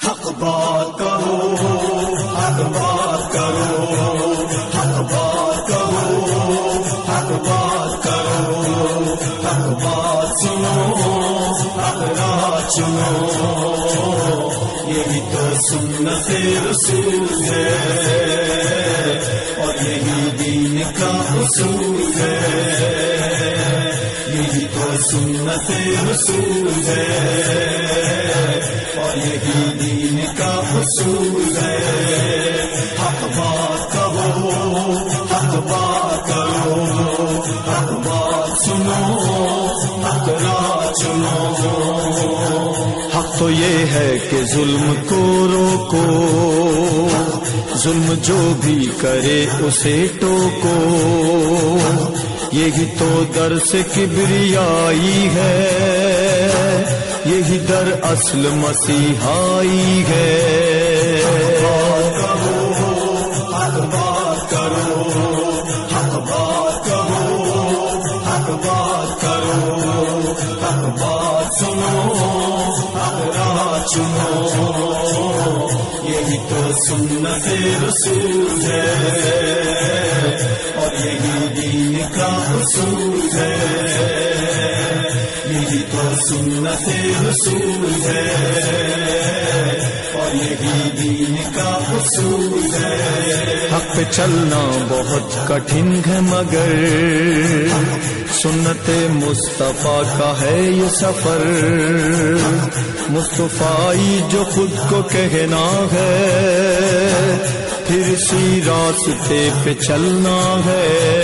حق بات کرو، حق بات کرو، حق بات کرو، حق بات کرو، حق بات سنو، حق راہ چنو، یہی تو سنت رسول ہے اور یہی دین کا اصول ہے، یہی تو سنت رسول ہے اور یہی دین کا اصول ہے۔ حق بات کہو، حق بات کرو، حق بات سنو، حق راہ چنو۔ حق تو یہ ہے کہ ظلم کو روکو، ظلم جو بھی کرے اسے ٹوکو، یہی تو در سے کبریائی ہے، یہی در اصل مسیحائی ہے۔ حق بات کرو، حق بات کرو، حق بات کرو، حق بات سنو، حق راہ چنو، یہی تو سنت رسول ہے اور یہی دین کا اصول ہے، یہی تو سنت رسول ہے اور یہی دین کا اصول ہے۔ حق پہ چلنا بہت کٹھن ہے مگر سنت مصطفیٰ کا ہے یہ سفر، مصطفیٰ جو خود کو کہنا ہے پھر اسی راستے پہ چلنا ہے۔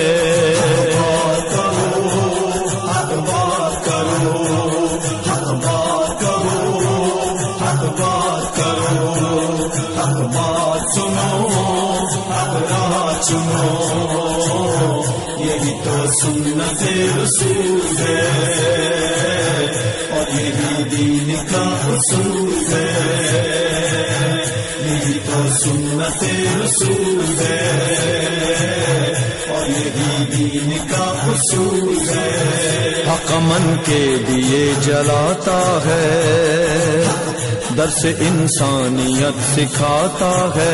یہی تو سنت رسول ہے اور یہی دین کا اصول ہے، یہی تو سنت رسول ہے اور یہی دین کا اصول ہے۔ حق من کے دیے جلاتا ہے، درس انسانیت سکھاتا ہے،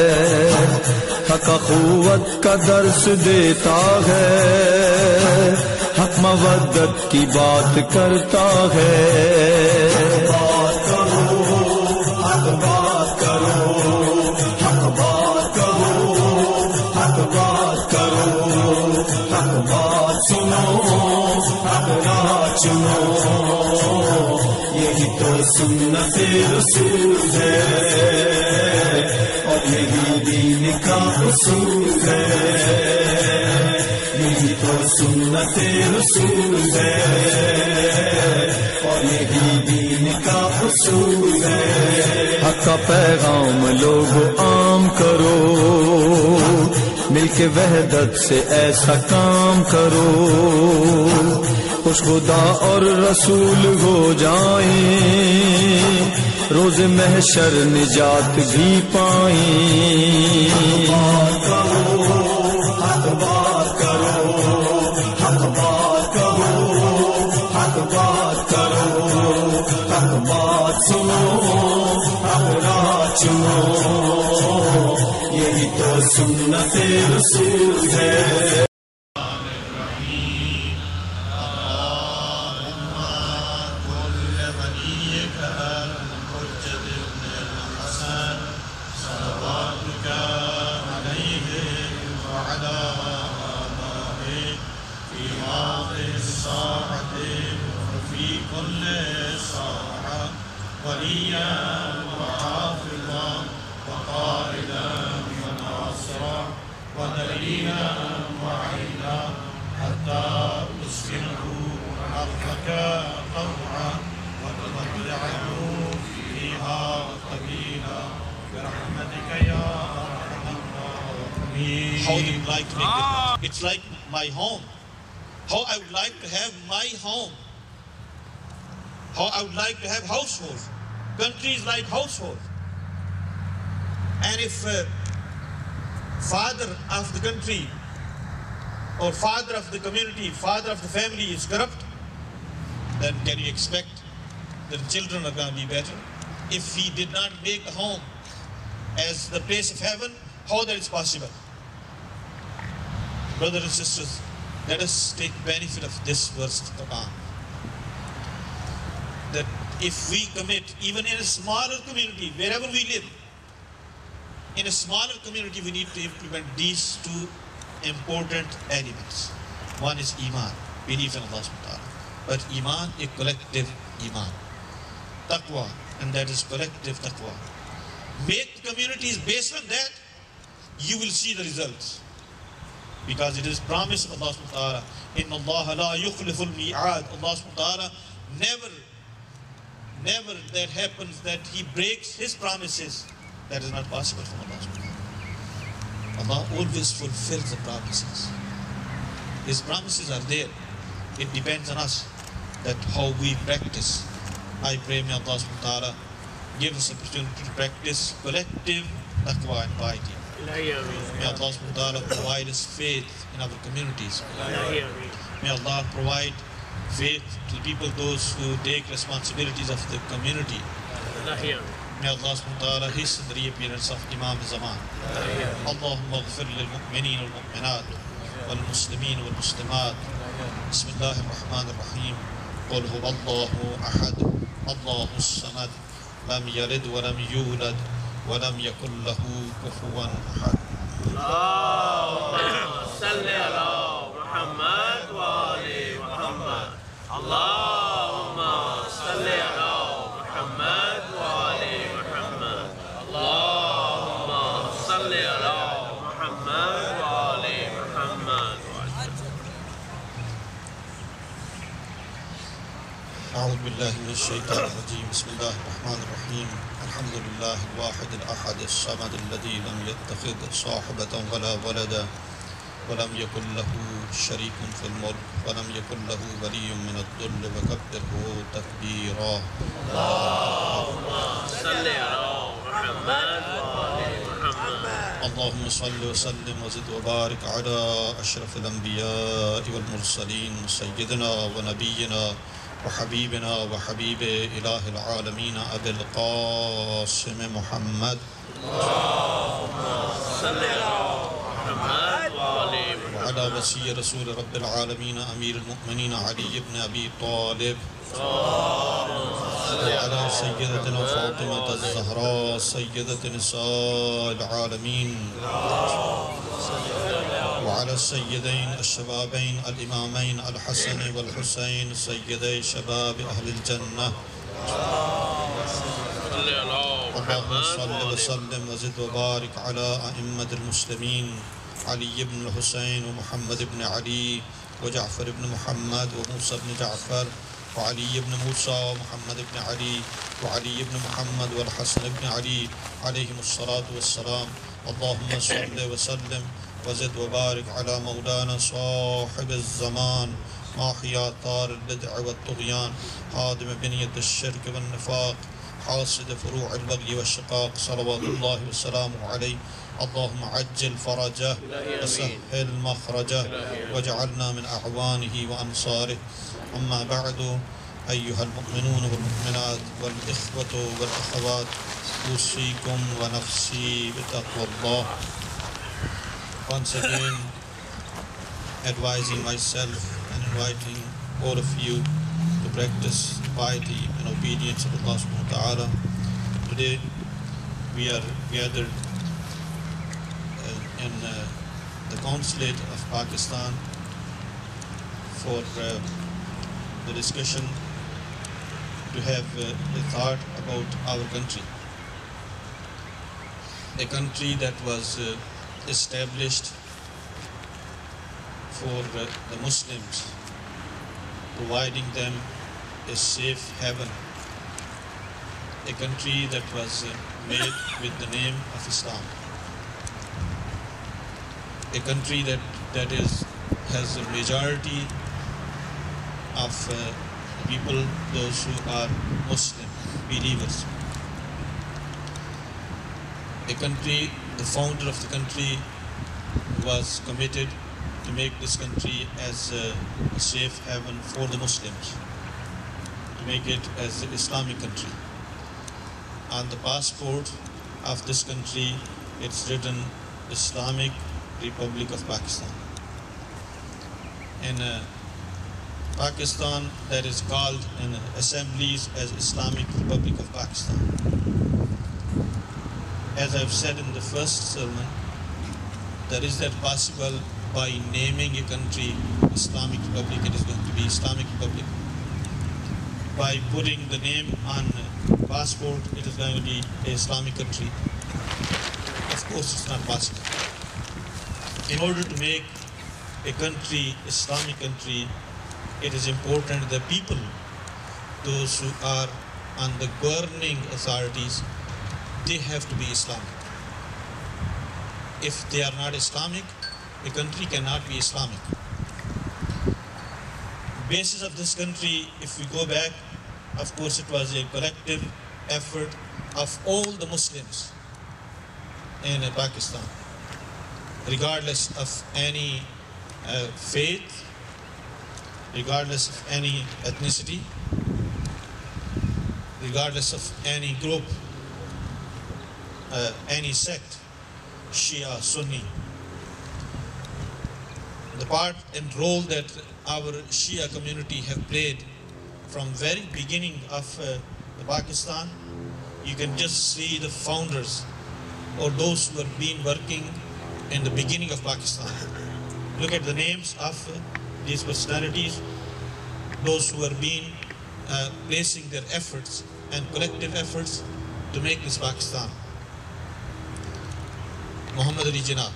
حق اخوت کا درس دیتا ہے، حق مودت کی بات کرتا ہے۔ بات کرو، حق بات کرو، حق بات کرو، حق بات کرو، حق بات سنو، حق راہ چنو، یہی تو سنت رسول ہے اور یہی دین کا اصول ہے، یہی تو سنت رسول ہے اور یہی دین کا اصول ہے۔ حق کا پیغام لوگ عام کرو، مل کے وحدت سے ایسا کام کرو، خوش خدا اور رسول ہو جائیں، روز محشر نجات بھی پائیں۔ بات کرو، حق بات کرو، حق بات کرو، حق بات کرو، حق بات سنو، حق راہ چنو، یہی تو سنت رسول ہے۔ How would you like to make it? It's like my home. How I would like to have my home. How I would like to have households. Countries like households. And if father of the country or father of the community, father of the family is corrupt, then can you expect that the children are going to be better? if we did not make the home as the place of heaven, how that is possible? Brothers and sisters, let us take benefit of this verse of the Quran. That if we commit, even in a smaller community, wherever we live, in a smaller community, we need to implement these two important elements. One is Iman, belief in Allah subhanahu wa ta'ala. But Iman, a collective Iman. Taqwa, and that is collective Taqwa. Make communities based on that, you will see the results. Because it is promise of Allah subhanahu wa ta'ala. Inna Allah la yukhliful mi'ad. Allah subhanahu wa ta'ala never that happens that He breaks His promises. That is not possible from Allah subhanahu wa ta'ala. Allah always fulfills the promises. His promises are there. It depends on us that how we practice. I pray may Allah subhanahu wa ta'ala give us opportunity to practice collective taqwa and piety. May Allah subhanahu wa ta'ala provide us faith in our communities. May Allah provide faith to the people, those who take responsibilities of the community. May Allah subhanahu wa ta'ala hasten the reappearance of Imam Zaman. Allahumma ghfir lil mu'mineen wal mu'minat wal muslimin wal muslimat. Bismillahir Rahmanir Rahim. Qul huwa Allahu ahad, Allahu samad, lam yalid wa lam yulad wa lam yakul lahu kufuwan ahad. Allahumma salli ala Muhammad wa ali Muhammad. Allahumma salli ala Muhammad wa ali Muhammad. Allahumma salli ala Muhammad wa ali Muhammad. أعوذ بالله من الشيطان الرجيم. بسم الله الرحمن الرحيم. الحمد لله الواحد الأحد الصمد الذي لم يتخذ صاحبة ولا ولدا ولم يكن له شريك في الملك ولم يكن له ولي من الذل وكبره تكبيرا. اللهم صل على محمد وآل محمد. اللهم صل وسلم وزد وبارك على أشرف الأنبياء والمرسلين سيدنا ونبينا وحبيبنا وحبيب إله العالمين أبي القاسم محمد. اللهم صل على محمد وآل محمد. وعلى وصي رسول رب العالمين أمير المؤمنين علي بن أبي طالب. وعلى سيدتنا فاطمة الزهراء سيدة نساء العالمين. وعلى السيدين الشبابين الإمامين الحسن والحسين سيدي شباب أهل الجنة. اللهم صل وسلم وزد وبارك على أئمة المسلمين علي بن الحسين ومحمد بن علي وجعفر بن محمد وموسى بن جعفر وعلي بن موسى ومحمد بن علي وعلي بن محمد والحسن بن علي عليهم الصلاة والسلام. اللهم صل وسلم وزد وبارك على مولانا صاحب الزمان ماحي آثار البدع والطغيان هادم بنية الشرك والنفاق حاصد فروع البغي والشقاق صلوات الله وسلامه عليه. اللهم عجل فرجه وسهل مخرجه واجعلنا من أعوانه وأنصاره. أما بعد أيها المؤمنون والمؤمنات والإخوة والأخوات أوصيكم ونفسي بتقوى الله. Once again, advising myself and inviting all of you to practice piety and obedience of Allah subhanahu wa ta'ala. Today we are gathered in the consulate of Pakistan for the discussion to have a thought about our country. A country that was established for the Muslims, providing them a safe haven. A country that was made with the name of Islam. A country that has a majority of people, those who are Muslim believers. A country, the founder of the country was committed to make this country as a safe haven for the Muslims, to make it as an Islamic country. on the passport of this country, it's written Islamic Republic of Pakistan. In Pakistan, that is called in assemblies as Islamic Republic of Pakistan. As I've said in the first sermon, that is that possible by naming a country Islamic Republic, it is going to be Islamic Republic. By putting the name on passport, it is going to be an Islamic country. Of course, it's not possible. In order to make a country Islamic country, it is important that people, those who are on the governing authorities, they have to be Islamic. If they are not Islamic, a country cannot be Islamic. Basis of this country, if we go back, of course it was a collective effort of all the Muslims in Pakistan, regardless of any faith, regardless of any ethnicity, regardless of any group, any sect, Shia, Sunni. The part and role that our Shia community have played from very beginning of Pakistan, you can just see the founders or those who have been working in the beginning of Pakistan. Look at the names of these personalities, those who have been placing their efforts and collective efforts to make this Pakistan. Muhammad Ali Jinnah,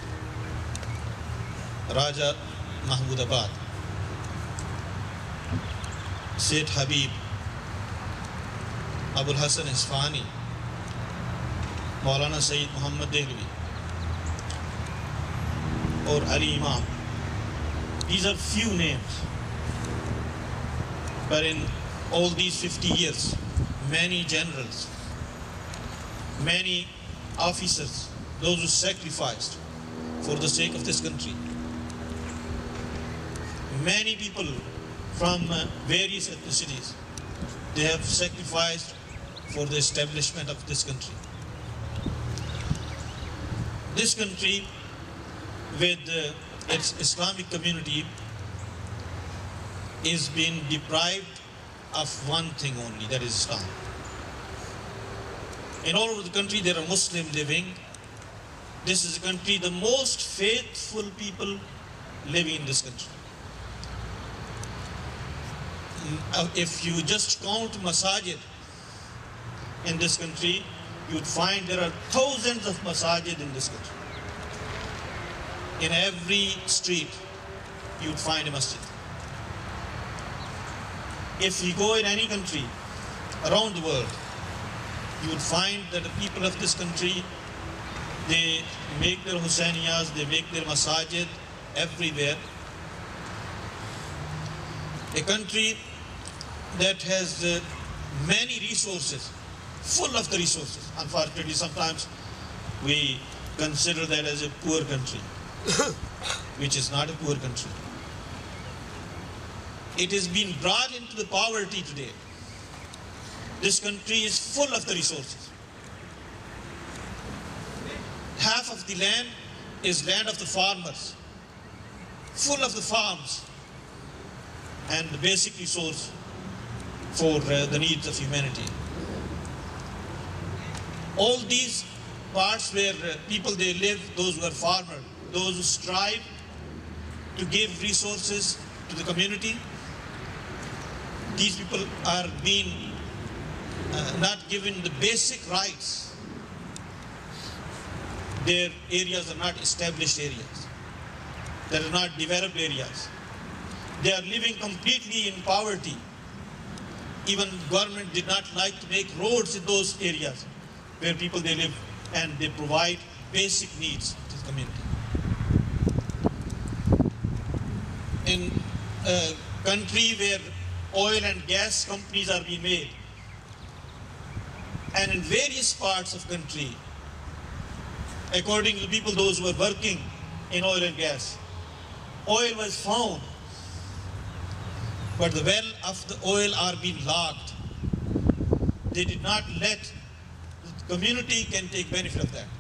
Raja Mahmudabad, Sayyid Habib, Abul Hassan Isfahani, Maulana Sayyid Muhammad Dehlvi, or Ali Imam. These are few names, but in all these 50 years, many generals, many officers, those who sacrificed for the sake of this country, many people from various ethnicities, they have sacrificed for the establishment of this country. This country, with its Islamic community, is being deprived of one thing only, that is Islam. In all over the country there are Muslims living. This is a country, the most faithful people living in this country. If you just count masajid in this country, you would find there are thousands of masajid in this country. In every street, you would find a masjid. If you go in any country around the world, you would find that the people of this country, they make their Husainiyas, they make their masajid everywhere. A country that has many resources, full of the resources. Unfortunately, sometimes we consider that as a poor country, which is not a poor country. It has been brought into the poverty today. This country is full of the resources. Half of the land is land of the farmers, full of the farms and the basic resource for the needs of humanity. All these parts where people they live, those who are farmers, those who strive to give resources to the community, these people are being not given the basic rights. Their areas are not established areas. They are not developed areas. They are living completely in poverty. Even government did not like to make roads in those areas where people they live, and they provide basic needs to the community. In a country where oil and gas companies are being made, and in various parts of country, according to the people, those who are working in oil and gas, oil was found, but the well of the oil are being locked. They did not let community can take benefit of that.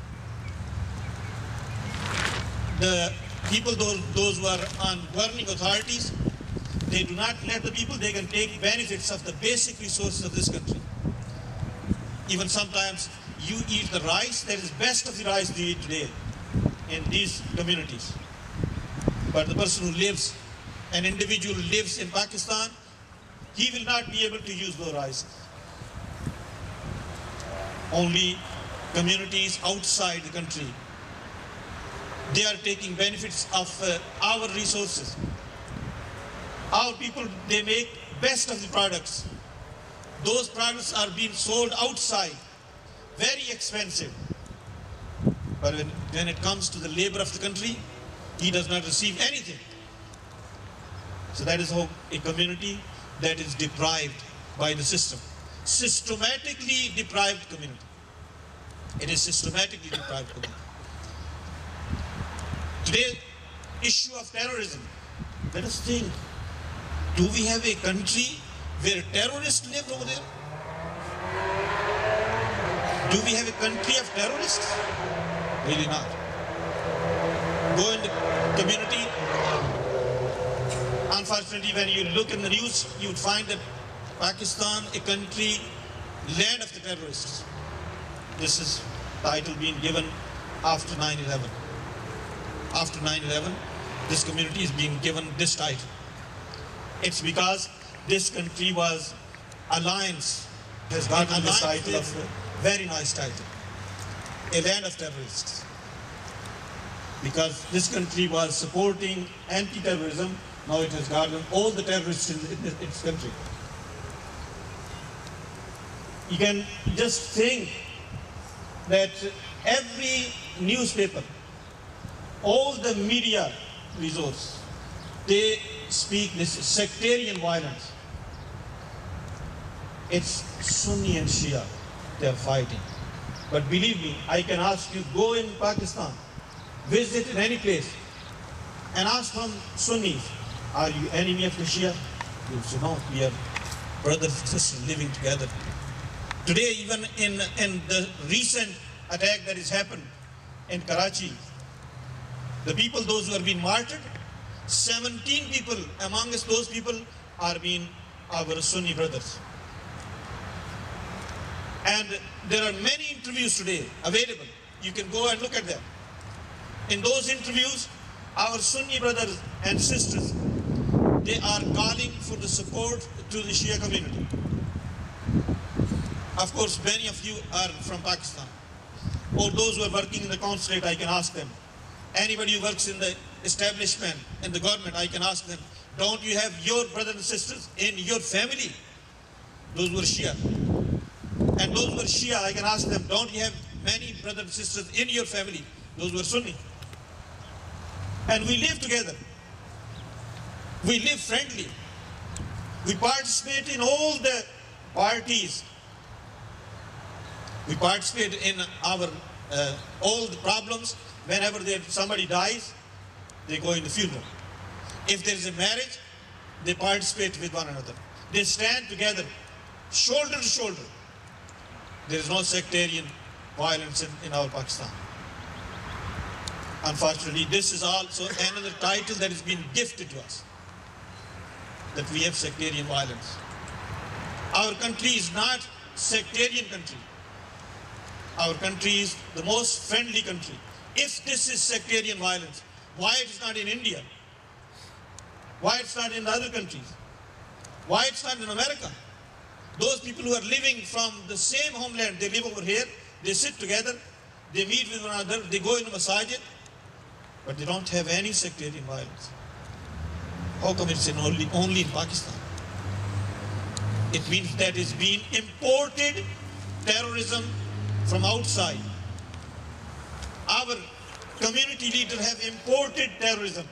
The people, those who are on governing authorities, they do not let the people, they can take benefits of the basic resources of this country. Even sometimes you eat the rice that is best of the rice you eat today in these communities. But the person who lives, an individual who lives in Pakistan, he will not be able to use those rices. Only communities outside the country, they are taking benefits of our resources. Our people, they make best of the products. Those products are being sold outside, very expensive. But when it comes to the labor of the country, he does not receive anything. So that is how a community that is deprived by the system, systematically deprived community. It is systematically deprived community. Today, issue of terrorism. Let us think. Do we have a country where terrorists live over there? Do we have a country of terrorists? Really not. Go in the community. Unfortunately, when you look in the news, you would find that Pakistan, a country, land of the terrorists. This is title being given after 9/11. After 9/11, this community is being given this title. It's because this country was alliance, has gotten this title of very nice title, a land of terrorists. Because this country was supporting anti-terrorism, now it has gotten all the terrorists in its country. You can just think that every newspaper, all the media resource, they speak this sectarian violence. It's Sunni and Shia, they are fighting. But believe me, I can ask you, go in Pakistan, visit in any place, and ask from Sunnis, are you enemy of the Shia? You will say, no, we are brothers and sisters living together. Today, even in the recent attack that has happened in Karachi, the people, those who are being martyred, 17 people amongst those people are being our Sunni brothers. And there are many interviews today available. You can go and look at them. In those interviews, our Sunni brothers and sisters, they are calling for the support to the Shia community. Of course, many of you are from Pakistan. Or those who are working in the consulate, I can ask them. Anybody who works in the establishment, in the government, I can ask them, don't you have your brothers and sisters in your family? Those who are Shia. And those who are Shia, I can ask them, don't you have many brothers and sisters in your family? Those who are Sunni. And we live together. We live friendly. We participate in all the parties. We participate in our all the problems. Whenever somebody dies, they go in the funeral. If there is a marriage, they participate with one another. They stand together, shoulder to shoulder. There is no sectarian violence in our Pakistan. Unfortunately, this is also another title that has been gifted to us, that we have sectarian violence. Our country is not sectarian country. Our country is the most friendly country. If this is sectarian violence, why it is not in India? Why it's not in other countries? Why it's not in America? Those people who are living from the same homeland, they live over here, they sit together, they meet with one another, they go in a masjid, but they don't have any sectarian violence. How come it's only in Pakistan? It means that is being imported terrorism from outside. Our community leaders have imported terrorism.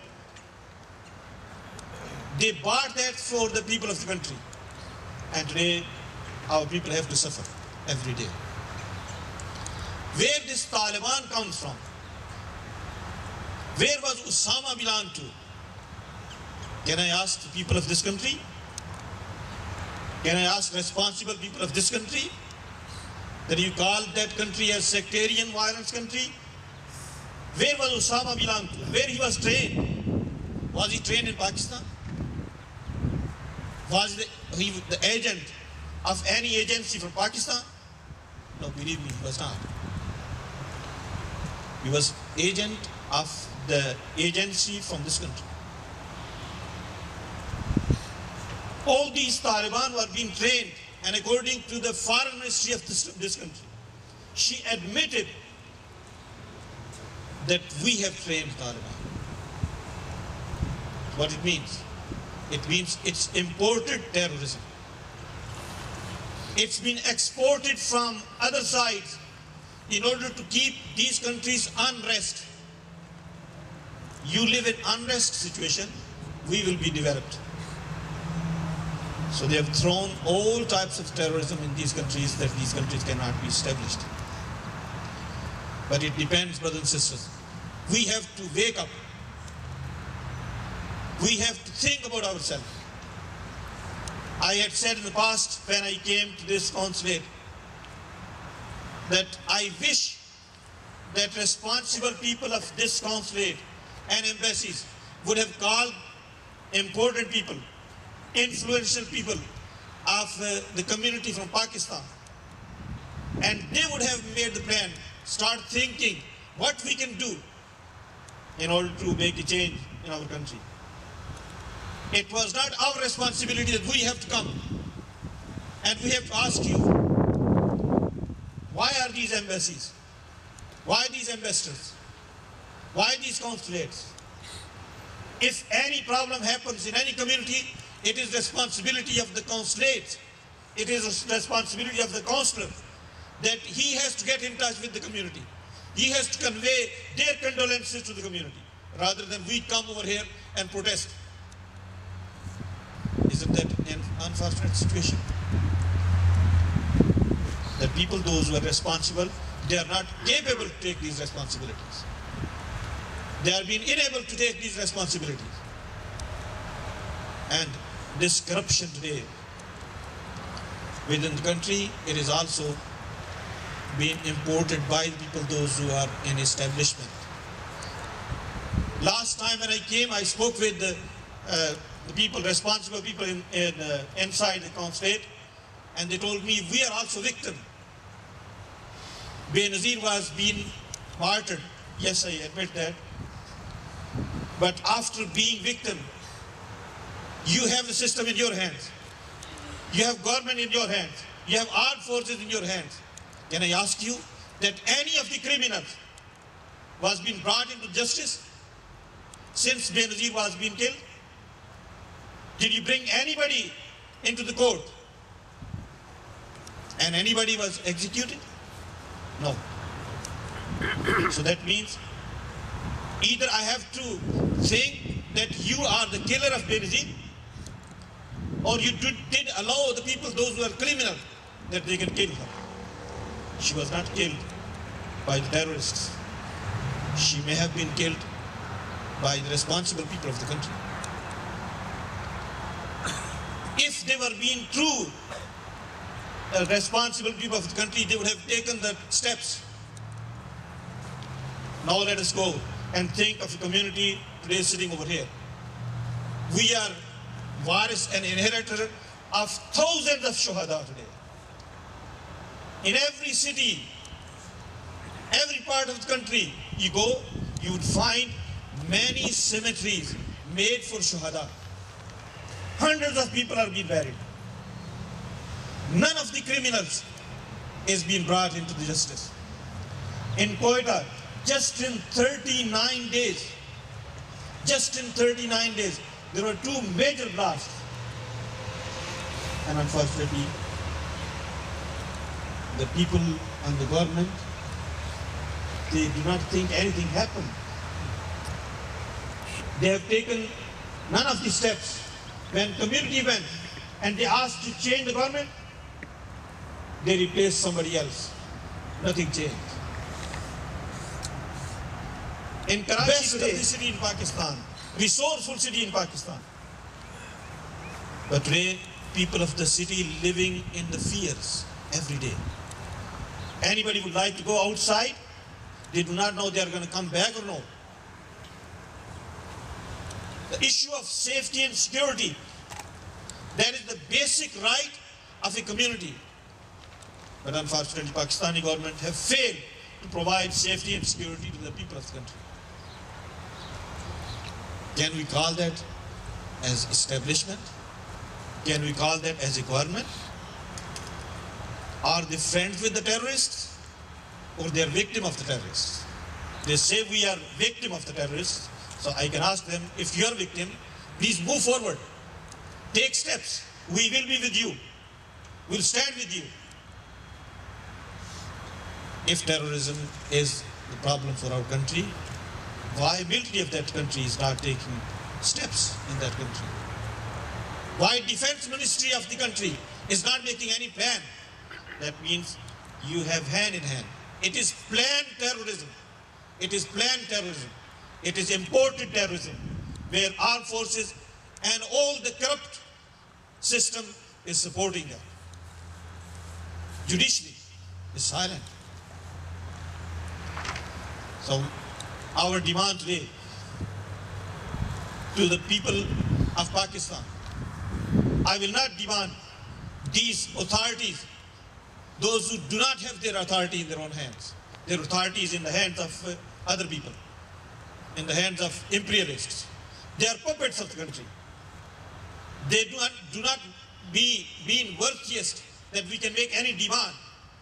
They bought that for the people of the country. And today, our people have to suffer every day. Where this Taliban comes from? Where was Osama belong to? Can I ask the people of this country? Can I ask responsible people of this country? that you call that country as sectarian violence country? Where was Osama belong to? Where he was trained? Was he trained in Pakistan? Was he the agent of any agency from Pakistan? No, believe me, he was not. He was agent of the agency from this country. All these Taliban were being trained, and according to the foreign ministry of this country, she admitted that we have trained Taliban. What it means? It means it's imported terrorism. It's been exported from other sides in order to keep these countries unrest. You live in unrest situation, we will be developed. So they have thrown all types of terrorism in these countries that these countries cannot be established. But it depends, brothers and sisters. We have to wake up. We have to think about ourselves. I had said in the past when I came to this consulate that I wish that responsible people of this consulate and embassies would have called important people, influential people of the community from Pakistan, and they would have made the plan, start thinking what we can do in order to make a change in our country. It was not our responsibility that we have to come and we have to ask you, why are these embassies? Why these ambassadors? Why these consulates? If any problem happens in any community, it is responsibility of the consulate. It is a responsibility of the consular that he has to get in touch with the community. He has to convey their condolences to the community rather than we come over here and protest. Isn't that an unfortunate situation? That people, those who are responsible, they are not capable to take these responsibilities. They are being unable to take these responsibilities. And this corruption today within the country, it is also being imported by the people, those who are in establishment. Last time when I came, I spoke with the people, responsible people inside the consulate, and they told me we are also victim. Benazir was being martyred. Yes, I admit that. But after being victim, you have the system in your hands. You have government in your hands. You have armed forces in your hands. Can I ask you that any of the criminals was being brought into justice since Benazir was being killed? Did you bring anybody into the court? And anybody was executed? No. So that means either I have to think that you are the killer of Benazir, or you did allow the people, those who are criminal, that they can kill her. She was not killed by the terrorists. She may have been killed by the responsible people of the country. If they were being true responsible people of the country, they would have taken the steps. Now let us go and think of a community today sitting over here. We are waris and inheritor of thousands of shuhada today. In every city, every part of the country you go, you would find many cemeteries made for shuhada. Hundreds of people are being buried. None of the criminals is being brought into the justice. In Quetta, just in 39 days, there were 2 major blasts. And unfortunately, the people and the government, they do not think anything happened. They have taken none of the steps. When community went and they asked to change the government, they replaced somebody else. Nothing changed. In Karachi, best of the city in Pakistan, resourceful city in Pakistan. But today, people of the city living in the fears every day. Anybody would like to go outside? They do not know they are going to come back or no. The issue of safety and security, that is the basic right of a community. But unfortunately, Pakistani government have failed to provide safety and security to the people of the country. Can we call that as establishment? Can we call that as a government? Are they friends with the terrorists or they are victim of the terrorists? They say we are victim of the terrorists. So I can ask them, if you are victim, please move forward. Take steps. We will be with you. We'll stand with you. If terrorism is the problem for our country, viability of that country is not taking steps in that country. Why Defense Ministry of the country is not making any plan? That means you have hand in hand. It is planned terrorism. It is planned terrorism. It is imported terrorism, where armed forces and all the corrupt system is supporting them. Judiciary is silent. So our demand today to the people of Pakistan, I will not demand these authorities, those who do not have their authority in their own hands. Their authority is in the hands of other people, in the hands of imperialists. They are puppets of the country. They do not being worthiest that we can make any demand.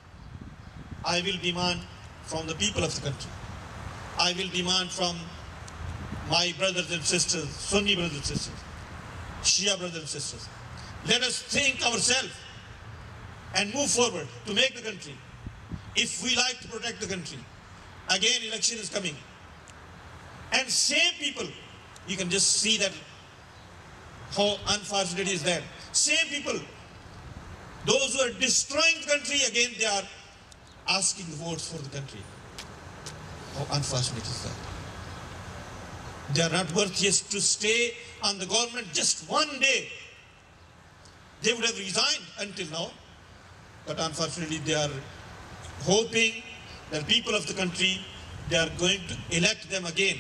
I will demand from the people of the country. I will demand from my brothers and sisters, Sunni brothers and sisters, Shia brothers and sisters. Let us think ourselves and move forward to make the country. If we like to protect the country, again election is coming. And same people, you can just see that how unfortunate is that. Same people, those who are destroying the country, again they are asking votes for the country. How unfortunate is that? They are not worthiest to stay on the government just one day. They would have resigned until now. But unfortunately, they are hoping that people of the country, they are going to elect them again.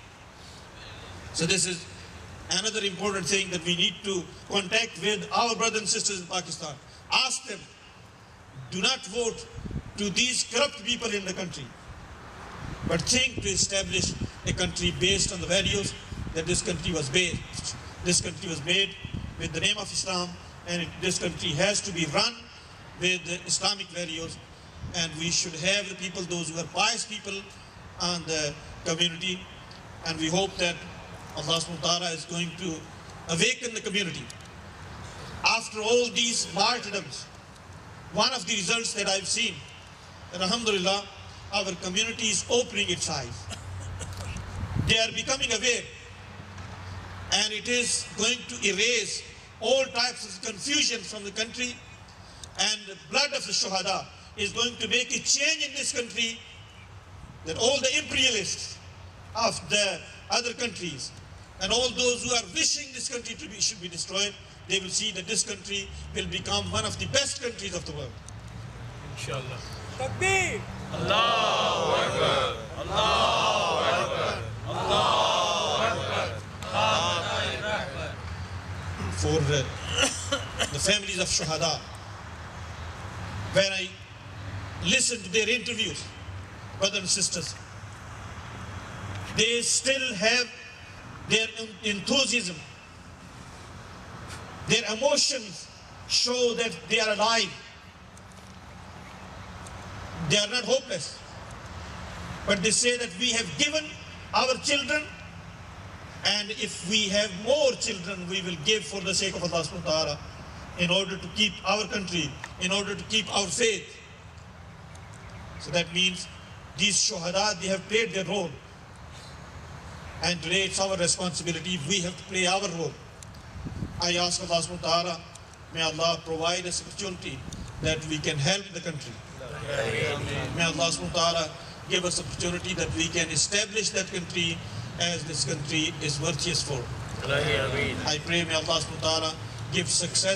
So this is another important thing that we need to contact with our brothers and sisters in Pakistan. Ask them, do not vote to these corrupt people in the country, but think to establish a country based on the values that this country was based. This country was made with the name of Islam, and this country has to be run with the Islamic values, and we should have the people, those who are pious people on the community, and we hope that Allah subhanahu wa ta'ala is going to awaken the community. After all these martyrdoms, one of the results that I've seen, that alhamdulillah, our community is opening its eyes. They are becoming aware, and it is going to erase all types of confusion from the country, and the blood of the Shuhada is going to make a change in this country, that all the imperialists of the other countries and all those who are wishing this country should be destroyed, they will see that this country will become one of the best countries of the world. Inshallah. Takbir! Allahu Akbar! Allahu Akbar! Allahu Akbar! For the families of Shuhada, when I listen to their interviews, brothers and sisters, they still have their enthusiasm. Their emotions show that they are alive. They are not hopeless. But they say that we have given our children, and if we have more children, we will give for the sake of Allah subhanahu wa ta'ala, in order to keep our country, in order to keep our faith. So that means these Shuhada, they have played their role. And today it's our responsibility, we have to play our role. I ask Allah subhanahu wa ta'ala, may Allah provide us opportunity that we can help the country. May Allah subhanahu wa ta'ala give us opportunity that we can establish that country as this country is worthiest for. I pray may Allah subhanahu wa ta'ala give success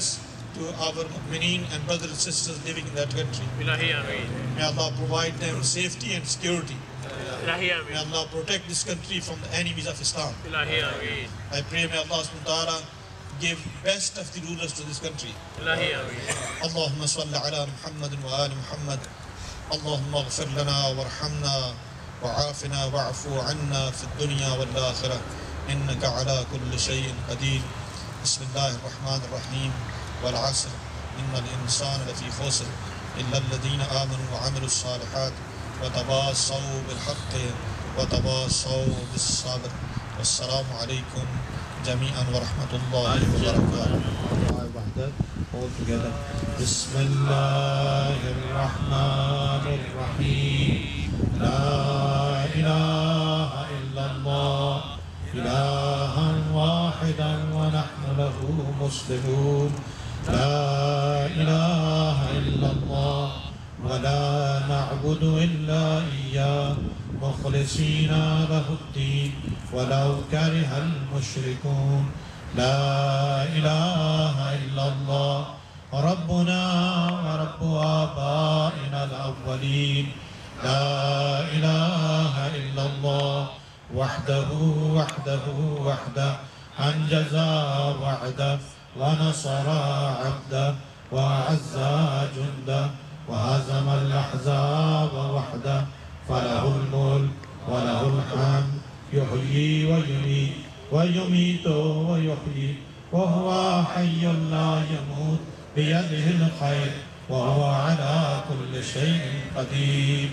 to our mu'mineen and brothers and sisters living in that country. Ilahi Ameen. May Allah provide them safety and security. Ilahi May Ameen. Allah protect this country from the enemies of Islam. Ilahi Ameen. I pray may Allah subhanahu wa ta'ala give best of the rulers to this country. Ilahi Ameen. اللهم صل على محمد وآل محمد اللهم اغفر لنا وارحمنا وعافنا واعفو عنا في الدنيا والآخرة إنك على كل شيء قدير. بسم الله الرحمن الرحيم والعصر إن الإنسان لفي خسر إلا الذين آمنوا وعملوا الصالحات وتواصوا بالحق وتواصوا بالصبر والسلام عليكم جميعا ورحمة الله وبركاته. All together. بسم الله الرحمن الرحيم لا إله إلا الله إلها واحدا ونحن له مسلمون لا إله إلا الله ولا نعبد إلا إياه مخلصين له الدين ولو كره المشركون لا إله إلا الله ربنا ورب آبائنا الأولين لا إله إلا الله وحده وحده أنجز وعده ونصر عبده وأعز جنده وهزم الأحزاب وحده فله الملك وله الحمد يحيي ويميت ويميت ويحيي وهو حي لا يموت بيده الخير وهو على كل شيء قدير.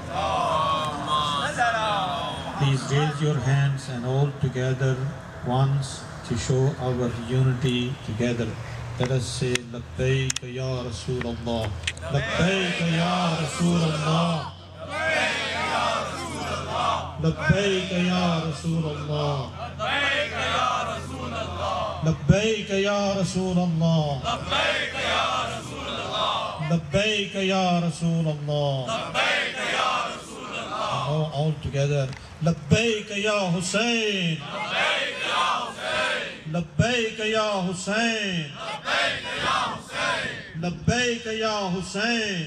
Please raise your hands and all together once to show our unity together. Let us say لبيك يا رسول الله لبيك يا رسول الله لبيك يا رسول الله لبيك يا رسول الله لبيك يا رسول الله لبيك يا رسول الله all together لبيك يا حسين لبيك يا حسين لبيك يا حسين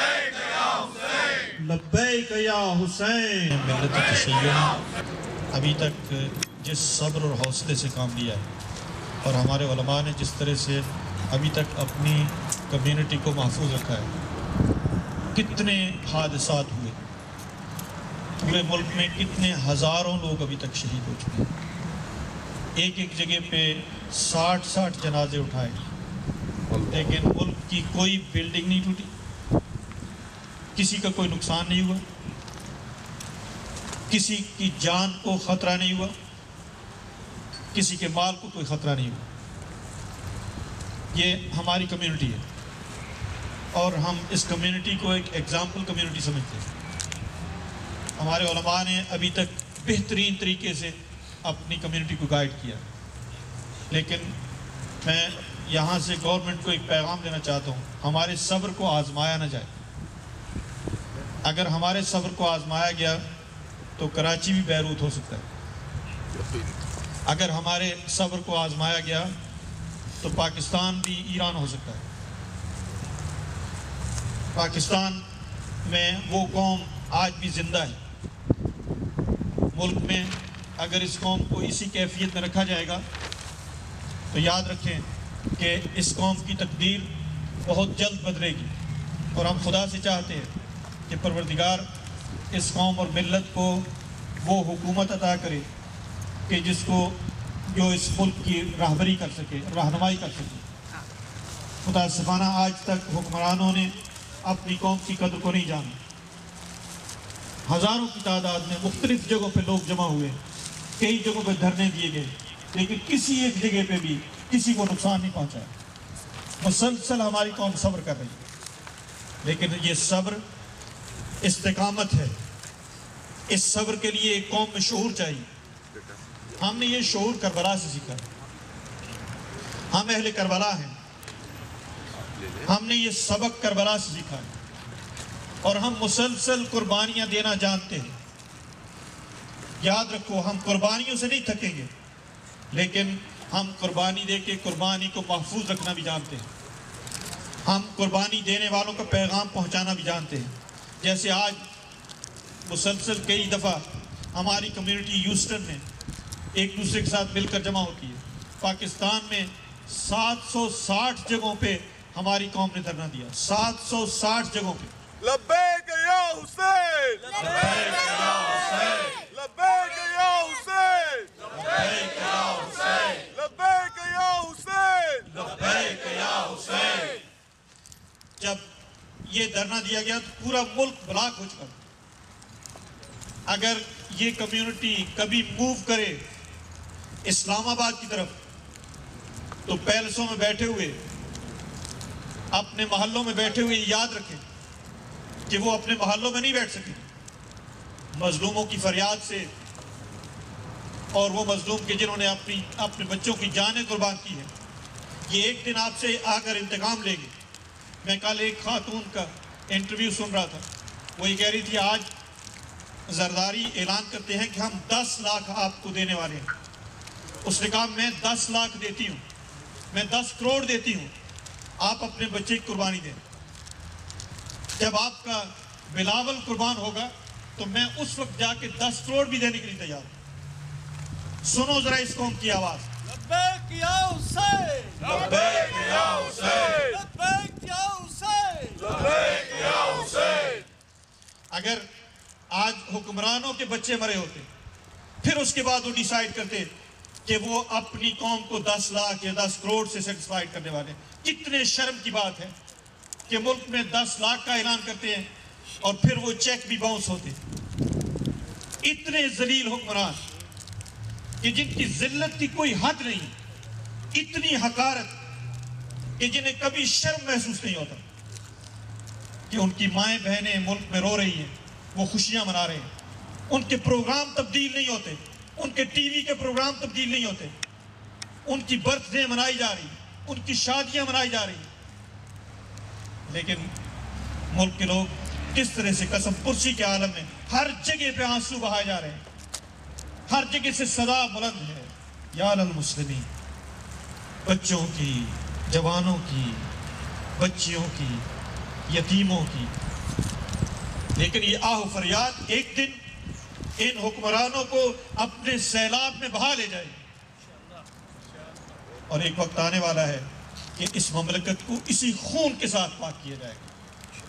لبيك يا حسين. ملت تشیع ابھی تک جس صبر اور حوصلے سے کام لیا ہے اور ہمارے علماء نے جس طرح سے ابھی تک اپنی کمیونٹی کو محفوظ رکھا ہے، کتنے حادثات ہوئے پورے ملک میں، کتنے ہزاروں لوگ ابھی تک شہید ہو چکے ہیں، ایک ایک جگہ پہ 60 جنازے اٹھائے، لیکن ملک کی کوئی بلڈنگ نہیں ٹوٹی، کسی کا کوئی نقصان نہیں ہوا، کسی کی جان کو خطرہ نہیں ہوا، کسی کے مال کو کوئی خطرہ نہیں ہوا. یہ ہماری کمیونٹی ہے اور ہم اس کمیونٹی کو ایک ایگزامپل کمیونٹی سمجھتے ہیں. ہمارے علماء نے ابھی تک بہترین طریقے سے اپنی کمیونٹی کو گائیڈ کیا، لیکن میں یہاں سے گورنمنٹ کو ایک پیغام دینا چاہتا ہوں، ہمارے صبر کو آزمایا نہ جائے. اگر ہمارے صبر کو آزمایا گیا تو کراچی بھی بیروت ہو سکتا ہے، اگر ہمارے صبر کو آزمایا گیا تو پاکستان بھی ایران ہو سکتا ہے. پاکستان میں وہ قوم آج بھی زندہ ہے. ملک میں اگر اس قوم کو اسی کیفیت میں رکھا جائے گا تو یاد رکھیں کہ اس قوم کی تقدیر بہت جلد بدلے گی. اور ہم خدا سے چاہتے ہیں کہ پروردگار اس قوم اور ملت کو وہ حکومت عطا کرے کہ جو اس ملک کی رہبری کر سکے، رہنمائی کر سکے. متاسفانہ آج تک حکمرانوں نے اپنی قوم کی قدر کو نہیں جانا. ہزاروں کی تعداد میں مختلف جگہوں پہ لوگ جمع ہوئے، کئی جگہوں پہ دھرنے دیے گئے، لیکن کسی ایک جگہ پہ بھی کسی کو نقصان نہیں پہنچا. مسلسل ہماری قوم صبر کر رہی ہے، لیکن یہ صبر استقامت ہے. اس صبر کے لیے ایک قوم میں شعور چاہیے. ہم نے یہ شعور کربلا سے سیکھا. ہم اہل کربلا ہیں، ہم نے یہ سبق کربلا سے سیکھا ہے اور ہم مسلسل قربانیاں دینا جانتے ہیں. یاد رکھو، ہم قربانیوں سے نہیں تھکیں گے، لیکن ہم قربانی دے کے قربانی کو محفوظ رکھنا بھی جانتے ہیں. ہم قربانی دینے والوں کا پیغام پہنچانا بھی جانتے ہیں. جیسے آج مسلسل کئی دفعہ ہماری کمیونٹی ہیوسٹن میں ایک دوسرے کے ساتھ مل کر جمع ہوتی ہے. پاکستان میں 760 جگہوں پہ ہماری قوم نے دھرنا دیا. 760 جگہوں پہ. لبیک یا حسین، لبیک یا حسین، لبیک یا حسین، لبیک یا حسین، لبیک یا حسین، لبیک یا حسین. جب یہ دھرنا دیا گیا تو پورا ملک بلاک ہو چکا. اگر یہ کمیونٹی کبھی موو کرے اسلام آباد کی طرف تو پیلسوں میں بیٹھے ہوئے، اپنے محلوں میں بیٹھے ہوئے یاد رکھیں کہ وہ اپنے محلوں میں نہیں بیٹھ سکے. مظلوموں کی فریاد سے، اور وہ مظلوم کہ جنہوں نے اپنے بچوں کی جانیں قربان کی ہیں، یہ ایک دن آپ سے آ کر انتقام لیں گے. میں کل ایک خاتون کا انٹرویو سن رہا تھا. وہ یہ کہہ رہی تھی آج زرداری اعلان کرتے ہیں کہ ہم 10 لاکھ آپ کو دینے والے ہیں. اس نے کہا میں 10 لاکھ دیتی ہوں، میں 10 کروڑ دیتی ہوں، آپ اپنے بچے کی قربانی دیں. جب آپ کا بلاول قربان ہوگا تو میں اس وقت جا کے 10 کروڑ بھی دینے کے لیے تیار ہوں. سنو ذرا اس قوم کی آواز. لبیک یا حسین، لبیک یا حسین، لبیک یا حسین، لبیک یا حسین. اگر آج حکمرانوں کے بچے مرے ہوتے، پھر اس کے بعد وہ ڈیسائیڈ کرتے کہ وہ اپنی قوم کو 10 لاکھ یا 10 کروڑ سے سیٹسفائیڈ کرنے والے. کتنے شرم کی بات ہے کہ ملک میں 10 لاکھ کا اعلان کرتے ہیں اور پھر وہ چیک بھی باؤنس ہوتے. اتنے ذلیل حکمران کہ جن کی ذلت کی کوئی حد نہیں، اتنی حقارت کہ جنہیں کبھی شرم محسوس نہیں ہوتا کہ ان کی مائیں بہنیں ملک میں رو رہی ہیں، وہ خوشیاں منا رہے ہیں. ان کے پروگرام تبدیل نہیں ہوتے، ان کے ٹی وی کے پروگرام تبدیل نہیں ہوتے. ان کی برتھ ڈے منائی جا رہی، ان کی شادیاں منائی جا رہی. لیکن ملک کے لوگ کس طرح سے قسم پرسی کے عالم میں ہر جگہ پہ آنسو بہائے جا رہے ہیں. ہر جگہ سے صدا بلند ہے یا للمسلمین. بچوں کی، جوانوں کی، بچیوں کی، یتیموں کی. لیکن یہ آہ و فریاد ایک دن ان حکمرانوں کو اپنے سیلاب میں بہا لے جائے. اور ایک وقت آنے والا ہے کہ اس مملکت کو اسی خون کے ساتھ پاک کیا جائے گا.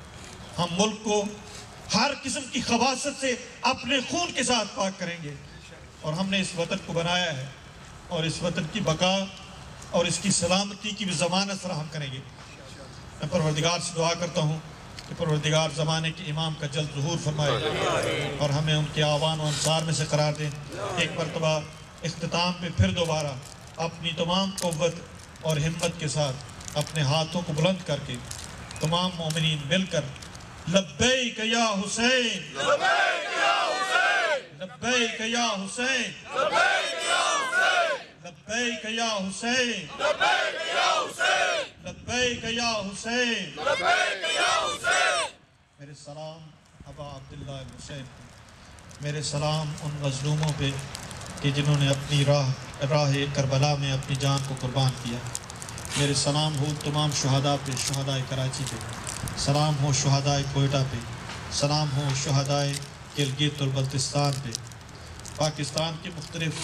ہم ملک کو ہر قسم کی خباثت سے اپنے خون کے ساتھ پاک کریں گے. اور ہم نے اس وطن کو بنایا ہے اور اس وطن کی بقا اور اس کی سلامتی کی بھی ضمانت فراہم کریں گے. میں پروردگار سے دعا کرتا ہوں کہ پروردگار زمانے کے امام کا جلد ظہور فرمائے اور ہمیں ان کے آوان و انصار میں سے قرار دیں. ایک مرتبہ اختتام پہ پھر دوبارہ اپنی تمام قوت اور ہمت کے ساتھ اپنے ہاتھوں کو بلند کر کے تمام مومنین مل کر لبیک یا حسین، لبیک یا حسین، لبیک یا حسین، لبیک یا حسین، لبیک یا حسین، لبیک یا حسین، لبیک یا حسین. لبیک یا حسین. میرے سلام ابا عبداللہ الحسین کو، میرے سلام ان مظلوموں پہ کہ جنہوں نے اپنی راہ کربلا میں اپنی جان کو قربان کیا. میرے سلام ہو تمام شہداء پہ، شہداء کراچی پہ. سلام ہو شہداء کوئٹہ پہ. سلام ہو شہداء گلگت اور بلتستان پہ. پاکستان کے مختلف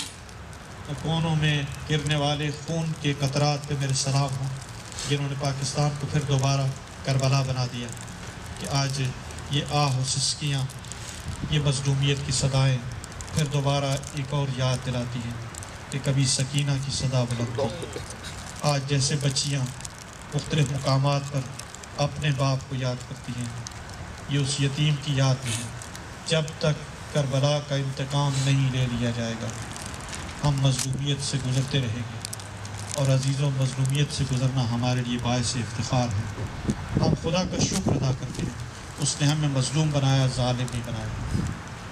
کونوں میں گرنے والے خون کے قطرات پہ میرے سلام ہوں، جنہوں نے پاکستان کو پھر دوبارہ کربلا بنا دیا. کہ آج یہ آہ و سسکیاں، یہ مظلومیت کی صدائیں پھر دوبارہ ایک اور یاد دلاتی ہیں کہ کبھی سکینہ کی صدا بلند تھی. آج جیسے بچیاں مختلف مقامات پر اپنے باپ کو یاد کرتی ہیں، یہ اس یتیم کی یاد میں ہے. جب تک کربلا کا انتقام نہیں لے لیا جائے گا ہم مظلومیت سے گزرتے رہیں گے. اور عزیزوں، مظلومیت سے گزرنا ہمارے لیے باعث افتخار ہے. ہم خدا کا شکر ادا کرتے ہیں، اس نے ہمیں مظلوم بنایا، ظالم نہیں بنایا.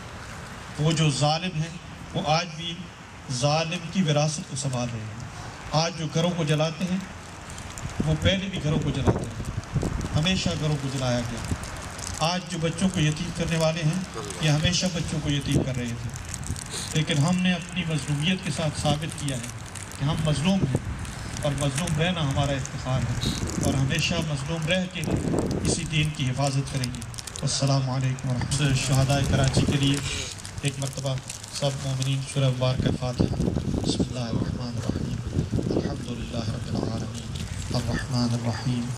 وہ جو ظالم ہیں وہ آج بھی ظالم کی وراثت کو سنبھال رہے ہیں. آج جو گھروں کو جلاتے ہیں وہ پہلے بھی گھروں کو جلاتے ہیں، ہمیشہ گھروں کو جلایا گیا. آج جو بچوں کو یتیم کرنے والے ہیں یہ ہمیشہ بچوں کو یتیم کر رہے تھے. لیکن ہم نے اپنی مظلومیت کے ساتھ ثابت کیا ہے کہ ہم مظلوم ہیں. اور مظلوم رہنا ہمارا افتخار ہے، اور ہمیشہ مظلوم رہ کے اسی دین کی حفاظت کریں گے۔ السلام علیکم ورحمۃ اللہ۔ شہداء کراچی کے لیے ایک مرتبہ سب مومنین سورہ مبارکہ فاتحہ۔ بسم اللہ الرحمن الرحیم، الحمد للہ رب العالمین، الرحمن الرحیم۔